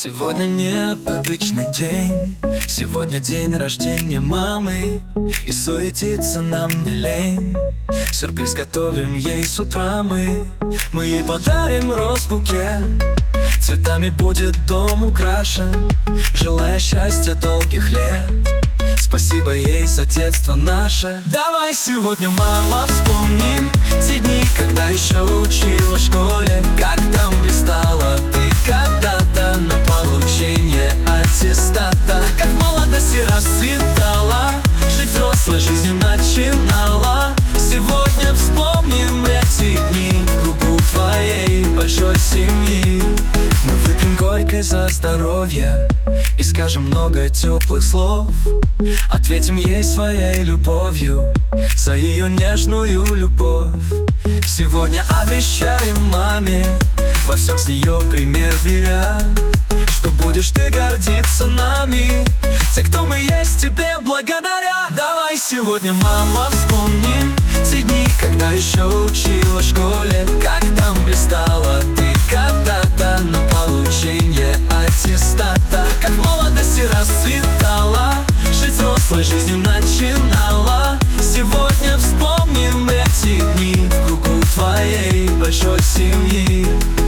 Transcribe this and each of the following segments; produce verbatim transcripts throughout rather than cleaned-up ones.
Сегодня необычный день. Сегодня день рождения мамы, и суетиться нам не лень. Сюрприз готовим ей с утра мы. Мы ей подарим роз-букет, цветами будет дом украшен, желая счастья долгих лет. Спасибо ей за детство наше. Давай сегодня, мама, вспомним те дни, когда еще учила в школе. Как там блистала ты когда-то на получение аттестата. Как в молодости расцветала, жить взрослой жизнью начинала. Сегодня вспомним эти дни в кругу твоей большой семьи. Мы выпьем горькой за здоровье и скажем много теплых слов. Ответим ей своей любовью за ее нежную любовь. Сегодня обещаем маме во всем с нее пример беря, что будешь ты гордиться нами, те, кто мы есть тебе благодаря. Давай сегодня, мама, вспомним те дни, когда еще учила в школе. Как там блистала ты когда-то на получение аттестата. Как в молодости расцветала, жить взрослой жизнью начинала. Сегодня вспомним эти дни в кругу твоей большой семьи.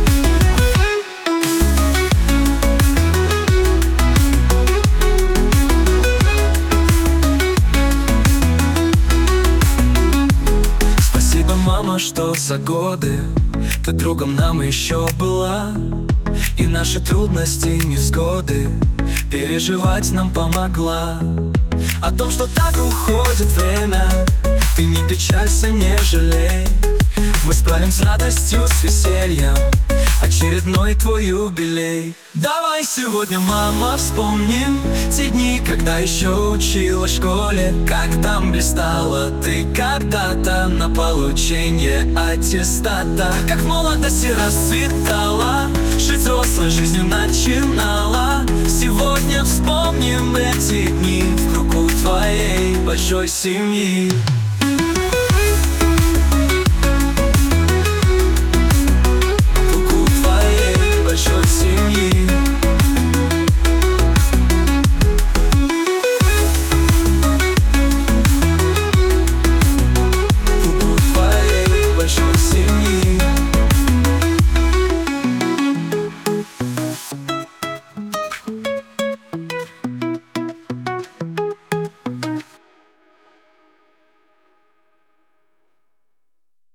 Спасибо, мама, что за годы ты другом нам еще была, и наши трудности, невзгоды переживать нам помогла. О том, что так уходит время, ты не печалься, не жалей. Мы справим с радостью, с весельем очередной твой юбилей. Давай сегодня, мама, вспомним те дни, когда еще учила в школе. Как там блистала ты когда-то на получение аттестата. Как в молодости расцветала, жить взрослой жизнью начинала. Сегодня вспомним эти дни в кругу твоей большой семьи.